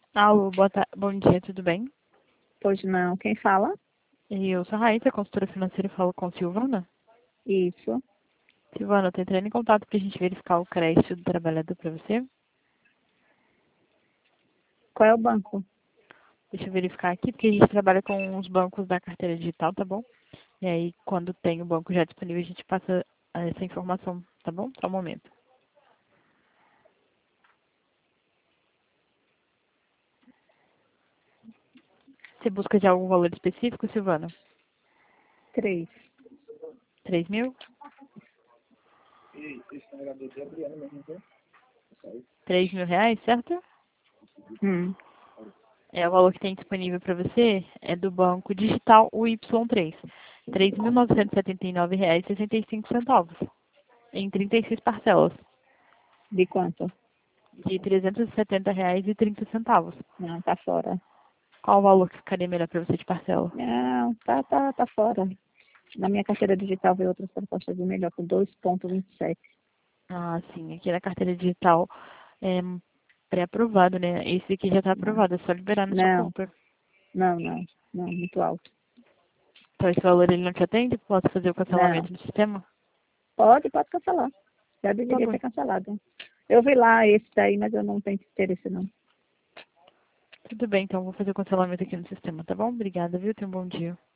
Alô, bom dia, tudo bem? Pois não. Quem fala? Eu sou a Raíssa, consultora financeira, e falo com Silvana. Isso. Silvana, eu tô entrando em contato pra gente verificar o crédito do trabalhador pra você. Qual é o banco? Deixa eu verificar aqui, porque a gente trabalha com os bancos da carteira digital, tá bom? E aí, quando tem o banco já disponível, a gente passa essa informação, tá bom? Só um momento. Você busca já algum valor específico, Silvana? 3. 3.000? 3.000 reais, certo? Hum. É o valor que tem disponível para você é do Banco Digital, o Y3. R$ 3.979,65, em 36 parcelas, De quanto? de R$ 370,30. Não, tá fora. Qual o valor que ficaria melhor para você de parcela? Não, tá fora. Na minha carteira digital veio outras propostas de melhor, com 2,27. Ah, sim, aqui na carteira digital é pré-aprovado, né? Esse aqui já está Não, aprovado, é só liberar na sua não, conta. não, muito alto. Então esse valor ele não te atende? Posso fazer o Não. cancelamento no sistema? Pode cancelar. Já Tá deveria bom. ter cancelado. Eu vi lá esse daí, mas eu não tenho interesse, não. Tudo bem, então vou fazer o cancelamento aqui no sistema, tá bom? Obrigada, viu? Tenha um bom dia.